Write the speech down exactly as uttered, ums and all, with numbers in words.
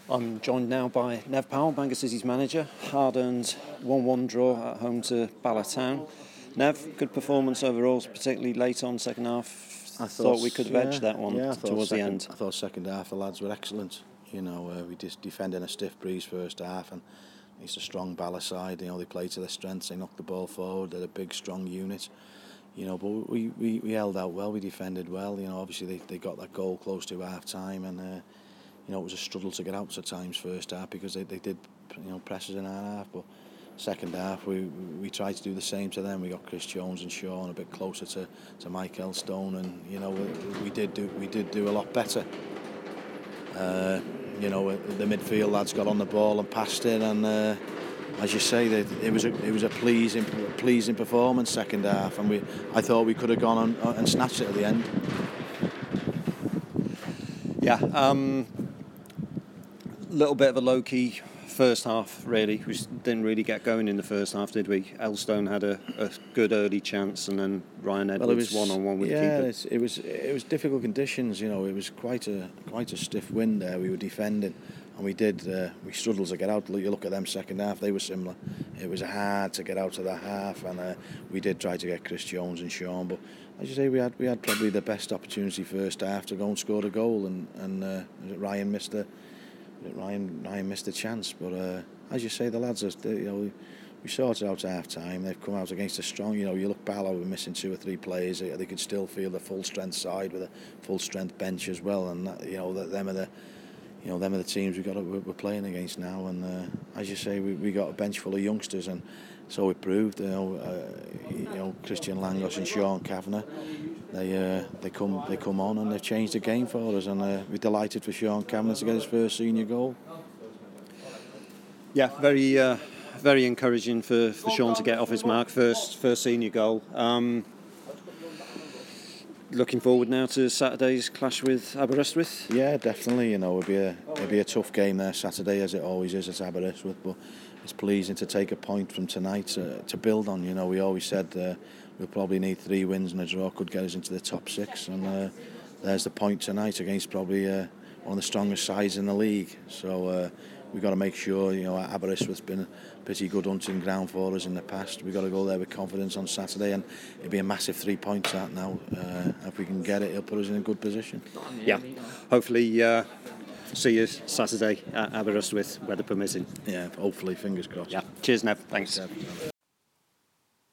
I'm joined now by Nev Powell, Bangor City's manager. Hard-earned one one draw at home to Bala Town. Nev, good performance overall, particularly late on second half. I thought, thought we could have edged yeah, that one yeah, towards second, the end. I thought second half the lads were excellent. You know, uh, we just defended a stiff breeze first half, and it's a strong Bala side. You know, they played to their strengths. They knocked the ball forward. They're a big, strong unit. You know, but we, we, we held out well. We defended well. You know, obviously they, they got that goal close to half time, and uh, you know, it was a struggle to get out at times first half because they, they did, you know, press us in our half. But second half, we we tried to do the same to them. We got Chris Jones and Sean a bit closer to, to Mike Elstone, and you know, we, we did do we did do a lot better. Uh, you know, the midfield lads got on the ball and passed it, and uh, as you say, they, it was a it was a pleasing pleasing performance second half, and we I thought we could have gone on and snatched it at the end. Yeah. Um, little bit of a low-key first half, really. We didn't really get going in the first half, did we? Elstone had a, a good early chance, and then Ryan Edwards well, was, one-on-one with yeah, the keeper. Yeah, it was it was difficult conditions. You know, it was quite a quite a stiff wind there. We were defending, and we did uh, we struggled to get out. You look at them second half; they were similar. It was hard to get out of the half, and uh, we did try to get Chris Jones and Sean, but as you say, we had we had probably the best opportunity first half to go and score a goal, and and uh, Ryan missed a. Ryan, Ryan missed a chance, but uh, as you say, the lads, are, they, you know, we, we sorted out at half time. They've come out against a strong, you know, you look Bala were missing two or three players. They, they could still feel the full strength side with a full strength bench as well, and that, you know, that, them are the, you know, them are the teams we got we're, we're playing against now. And uh, as you say, we we got a bench full of youngsters, and so it proved. You know, uh, you know, Christian Langos and Sean Kavanagh. They uh, they come they come on and they've changed the game for us, and uh, we're delighted for Sean Kavanagh to get his first senior goal. Yeah, very uh, very encouraging for, for Sean to get off his mark, first first senior goal. Um, looking forward now to Saturday's clash with Aberystwyth. Yeah, definitely. You know, it'll be a it'll be a tough game there Saturday, as it always is at Aberystwyth, but it's pleasing to take a point from tonight uh, to build on. You know, we always said. Uh, We'll probably need three wins, and a draw could get us into the top six. And uh, there's the point tonight against probably uh, one of the strongest sides in the league. So uh, we've got to make sure, you know, Aberystwyth's been a pretty good hunting ground for us in the past. We've got to go there with confidence on Saturday, and it'll be a massive three points out now. Uh, if we can get it, it'll put us in a good position. Yeah, hopefully uh, see you Saturday at Aberystwyth, weather permitting. Yeah, hopefully, fingers crossed. Yeah, cheers, Nev. Thanks. Thanks, Nev.